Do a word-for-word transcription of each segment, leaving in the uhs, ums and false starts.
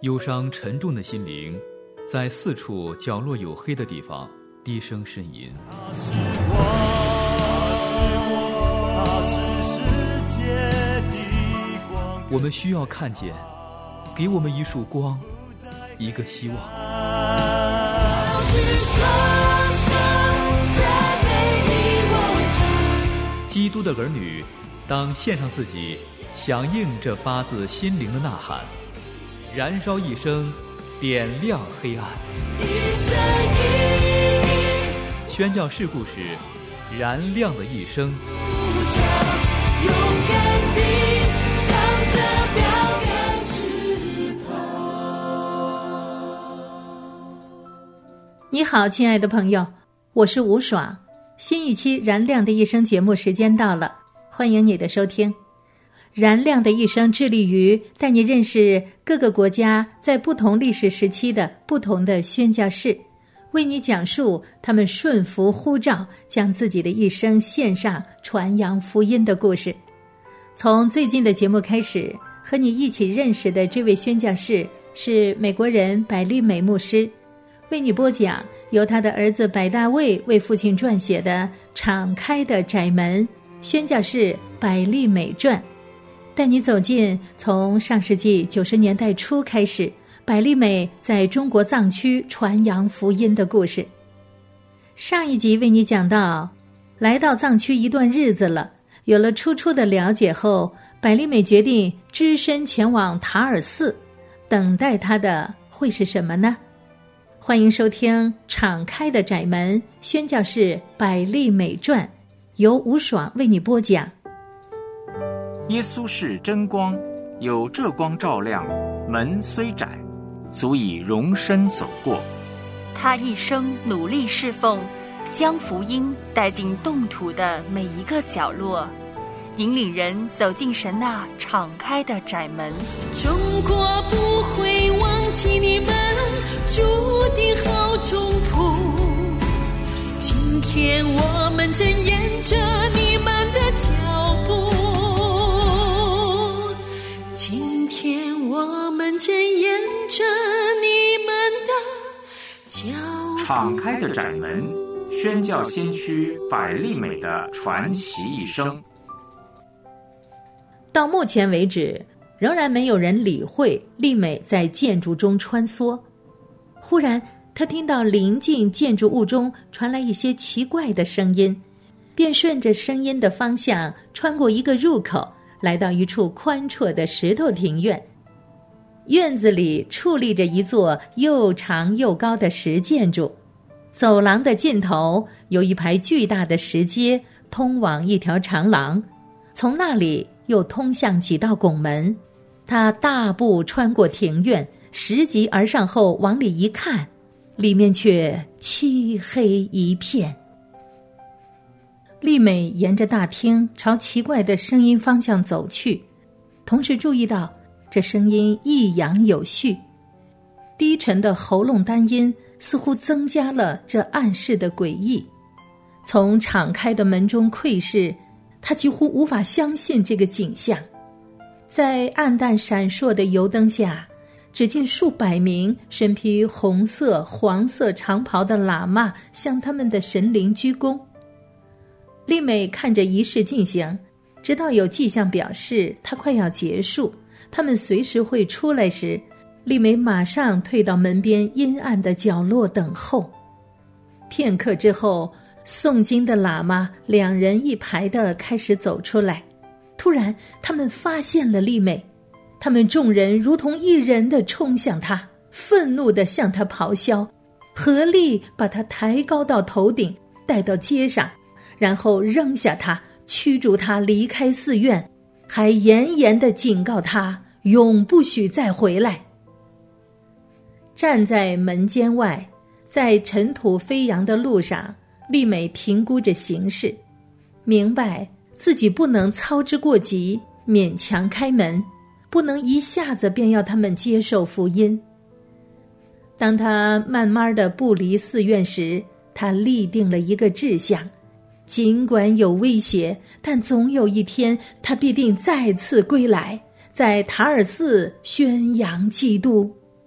忧伤沉重的心灵在四处角落有黑的地方低声呻吟。 他是我，他是世界的光。 我们需要看见，给我们一束光，一个希望。基督的儿女当献上自己，响应这发自心灵的呐喊，燃烧一生，点亮黑暗。宣教士故事，燃亮的一生。 勇敢地向着标杆直跑。 你好，亲爱的朋友，我是吴爽。新一期燃亮的一生节目时间到了，欢迎你的收听。燃亮的一生致力于带你认识各个国家在不同历史时期的不同的宣教士，为你讲述他们顺服呼召，将自己的一生献上传扬福音的故事。从最近的节目开始，和你一起认识的这位宣教士是美国人百利美牧师，为你播讲由他的儿子百大卫为父亲撰写的《敞开的窄门：宣教士百利美传》，带你走进从上世纪九十年代初开始，百利美在中国藏区传扬福音的故事。上一集为你讲到，来到藏区一段日子了，有了初初的了解后，百利美决定只身前往塔尔寺，等待他的会是什么呢？欢迎收听《敞开的窄门：宣教士百利美传》，由吴爽为你播讲。 耶稣是真光，有这光照亮，门虽窄，足以容身走过。 他一生努力侍奉，将福音带进冻土的每一个角落，引领人走进神那敞开的窄门。 中国不会忘记你们注定好中仆，今天我们正沿着你们的脚步，今天我们正沿着你们的脚步。 敞开的窄门，宣教先驱百利美的传奇一生。 到目前为止，仍然没有人理会利美在建筑中穿梭。忽然，他听到临近建筑物中传来一些奇怪的声音，便顺着声音的方向穿过一个入口，来到一处宽绰的石头庭院。院子里矗立着一座又长又高的石建筑，走廊的尽头有一排巨大的石阶，通往一条长廊，从那里又通向几道拱门。他大步穿过庭院，拾级而上后往里一看，里面却漆黑一片。丽美沿着大厅朝奇怪的声音方向走去，同时注意到这声音抑扬有序，低沉的喉咙单音似乎增加了这暗示的诡异。从敞开的门中窥视，他几乎无法相信这个景象。在暗淡闪烁的油灯下，只见数百名身披红色、黄色长袍的喇嘛向他们的神灵鞠躬。丽美看着仪式进行，直到有迹象表示它快要结束，他们随时会出来时，丽美马上退到门边阴暗的角落等候。片刻之后，诵经的喇嘛两人一排地开始走出来。突然，他们发现了丽美，他们众人如同一人地冲向她，愤怒地向她咆哮，合力把她抬高到头顶，带到街上，然后扔下她，驱逐她离开寺院，还严严地警告她永不许再回来。站在门间外，在尘土飞扬的路上，丽美评估着形势，明白自己不能操之过急，勉强开门，不能一下子便要他们接受福音。当他慢慢地步离寺院时，他立定了一个志向，尽管有威胁，但总有一天他必定再次归来，在塔尔寺宣扬基督。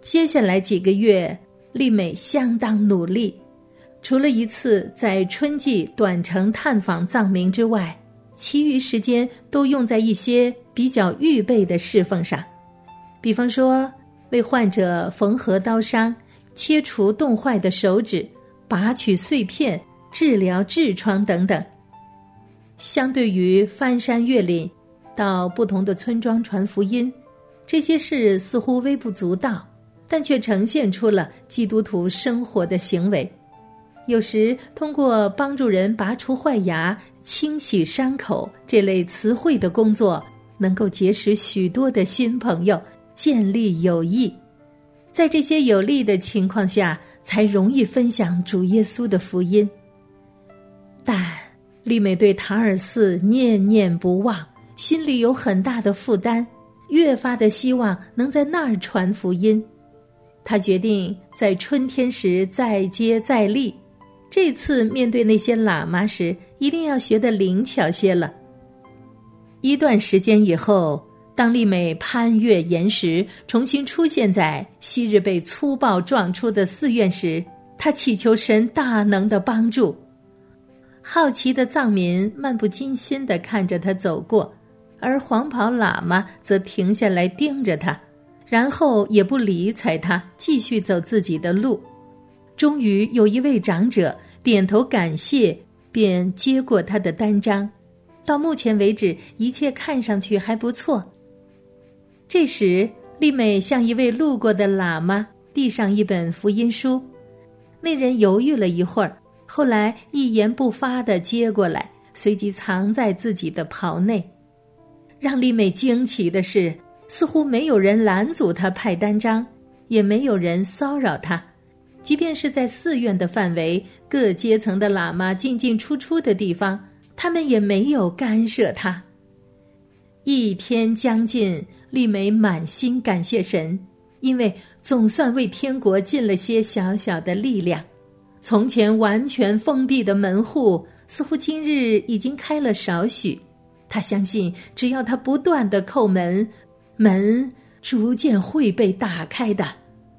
接下来几个月，丽美相当努力，除了一次在春季短程探访藏民之外，其余时间都用在一些比较预备的侍奉上，比方说为患者缝合刀伤、切除冻坏的手指、拔取碎片、治疗痔疮等等。相对于翻山越岭到不同的村庄传福音，这些事似乎微不足道，但却呈现出了基督徒生活的行为。有时通过帮助人拔除坏牙、清洗伤口这类词汇的工作，能够结识许多的新朋友，建立友谊。在这些有利的情况下，才容易分享主耶稣的福音。但丽美对塔尔寺念念不忘，心里有很大的负担，越发的希望能在那儿传福音。她决定在春天时再接再厉，这次面对那些喇嘛时，一定要学得灵巧些了。一段时间以后，当丽美攀越岩石，重新出现在昔日被粗暴撞出的寺院时，她祈求神大能的帮助。好奇的藏民漫不经心地看着她走过，而黄袍喇嘛则停下来盯着她，然后也不理睬她，继续走自己的路。终于有一位长者点头感谢，便接过他的单张。到目前为止，一切看上去还不错。这时，丽美向一位路过的喇嘛递上一本福音书，那人犹豫了一会儿，后来一言不发地接过来，随即藏在自己的袍内。让丽美惊奇的是，似乎没有人拦阻她派单张，也没有人骚扰她。即便是在寺院的范围，各阶层的喇嘛进进出出的地方，他们也没有干涉她。一天将近，丽美满心感谢神，因为总算为天国尽了些小小的力量。从前完全封闭的门户，似乎今日已经开了少许。她相信，只要她不断地叩门，门逐渐会被打开的。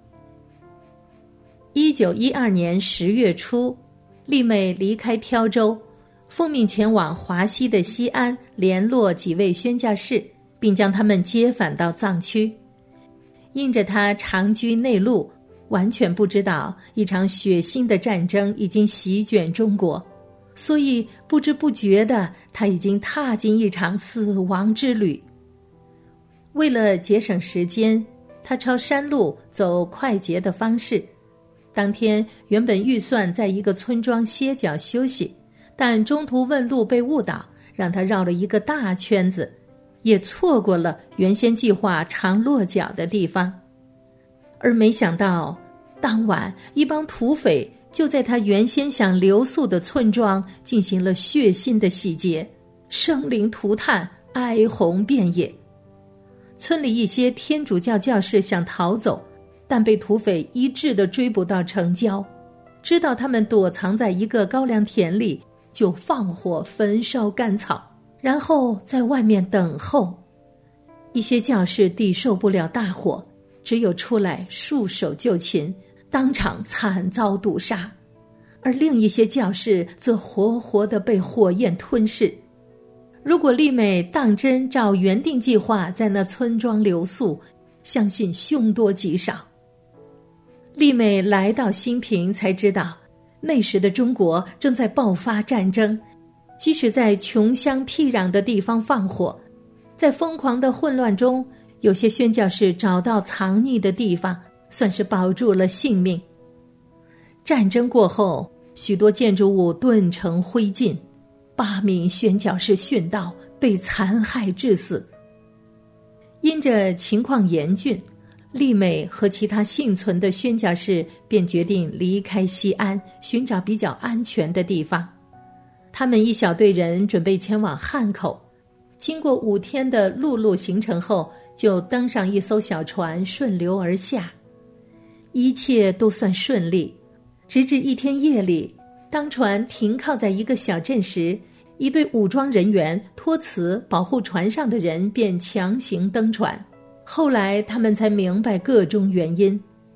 一九一二年十月初，丽美离开飘州，奉命前往华西的西安，联络几位宣教士，并将他们接返到藏区。因着她长居内陆，完全不知道一场血腥的战争已经席卷中国，所以不知不觉的，她已经踏进一场死亡之旅。为了节省时间，她朝山路走快捷的方式。当天原本预算在一个村庄歇脚休息，但中途问路被误导，让他绕了一个大圈子，也错过了原先计划常落脚的地方。而没想到，当晚一帮土匪就在他原先想留宿的村庄进行了血腥的洗劫，生灵涂炭，哀鸿遍野。村里一些天主教教士想逃走，但被土匪一致地追捕到城郊，知道他们躲藏在一个高粱田里，就放火焚烧干草，然后在外面等候。一些教士抵受不了大火，只有出来束手就擒，当场惨遭毒杀，而另一些教士则活活地被火焰吞噬。如果丽美当真照原定计划在那村庄留宿，相信凶多吉少。丽美来到新平才知道，那时的中国正在爆发战争，即使在穷乡僻壤的地方放火，在疯狂的混乱中，有些宣教士找到藏匿的地方，算是保住了性命。战争过后，许多建筑物顿成灰烬，八名宣教士殉道，被残害致死。因着情况严峻，丽美和其他幸存的宣教士便决定离开西安，寻找比较安全的地方。他们一小队人准备前往汉口，经过五天的陆路行程后，就登上一艘小船，顺流而下。一切都算顺利，直至一天夜里，当船停靠在一个小镇时，一队武装人员托辞保护船上的人，便强行登船。后来他们才明白各种原因，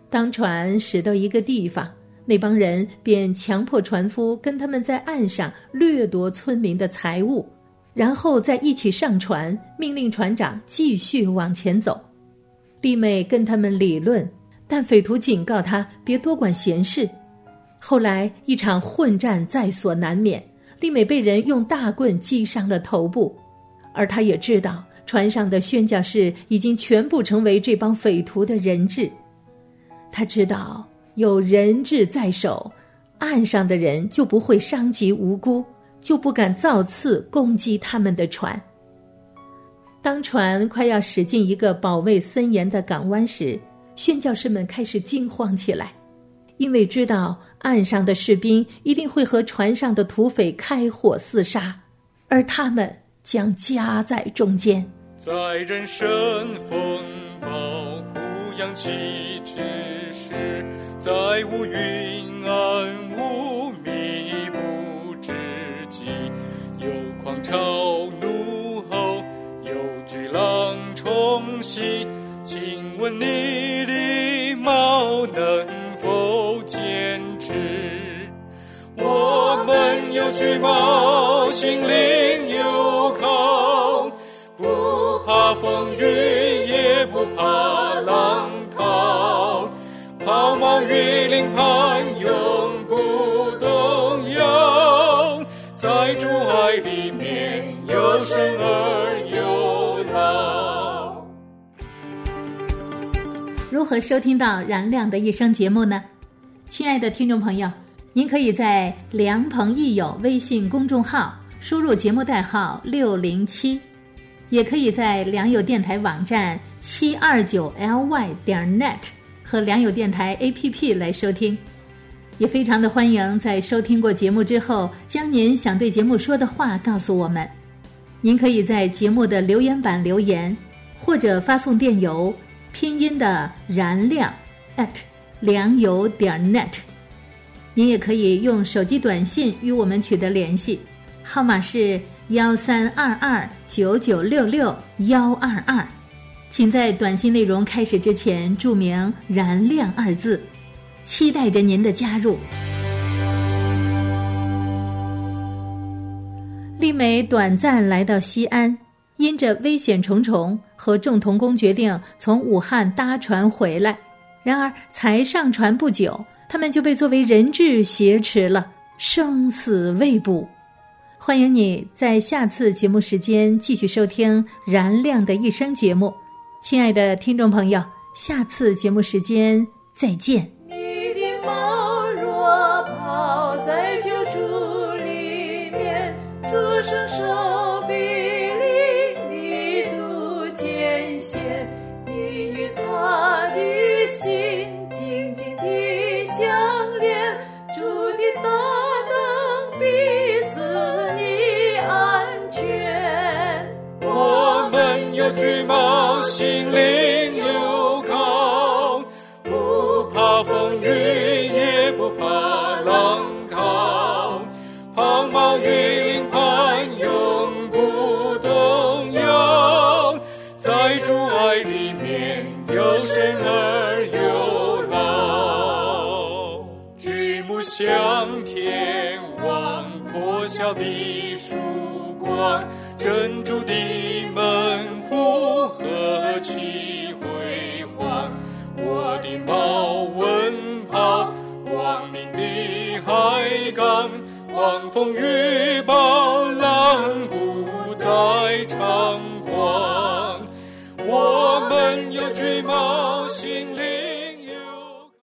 当船驶到一个地方，那帮人便强迫船夫跟他们在岸上掠夺村民的财物，然后再一起上船，命令船长继续往前走。丽美跟他们理论，但匪徒警告他别多管闲事。后来一场混战在所难免，丽美被人用大棍击伤了头部，而他也知道船上的宣教士已经全部成为这帮匪徒的人质。他知道有人质在手，岸上的人就不会伤及无辜，就不敢造次攻击他们的船。当船快要驶进一个保卫森严的港湾时，宣教士们开始惊慌起来，因为知道岸上的士兵一定会和船上的土匪开火厮杀，而他们将夹在中间。 在人生风暴呼扬起之时，在无云暗雾密布之际，有狂潮怒吼，有巨浪冲袭，请问你礼貌能否坚持？我们有惧怕，心灵有靠，不怕风雨，也不怕浪涛，抛锚于灵磐，永不动摇，在主爱里面有生而有老。 如何收听到燃亮的一生节目呢？亲爱的听众朋友，您可以在良朋益友微信公众号输入节目代号六零七，也可以在良友电台网站七二九 L Y 点 net 和良友电台 A P P 来收听。也非常的欢迎在收听过节目之后，将您想对节目说的话告诉我们。您可以在节目的留言板留言，或者发送电邮拼音的燃亮 at 良友点 net。您也可以用手机短信与我们取得联系，号码是幺三二二九九六六幺二二。请在短信内容开始之前注明燃亮二字，期待着您的加入。丽美短暂来到西安，因着危险重重，和众同工决定从武汉搭船回来。然而才上船不久，他们就被作为人质挟持了，生死未卜。欢迎你在下次节目时间继续收听燃亮的一生节目。亲爱的听众朋友，下次节目时间再见。 你的毛若泡在酒柱里面，这生手臂里你独艰险，你与他的心紧紧地相连，主的大能彼此你安全。 我们有惧怕，心灵有靠，不怕风雨，也不怕浪涛，抛锚于灵磐，永不动摇，在主爱里面有生而有老。举目向天望，破晓的曙光，珍珠的门户何其辉煌，我的锚稳跑，光明的海港，狂风雨暴浪不再猖狂。我们有惧怕，心里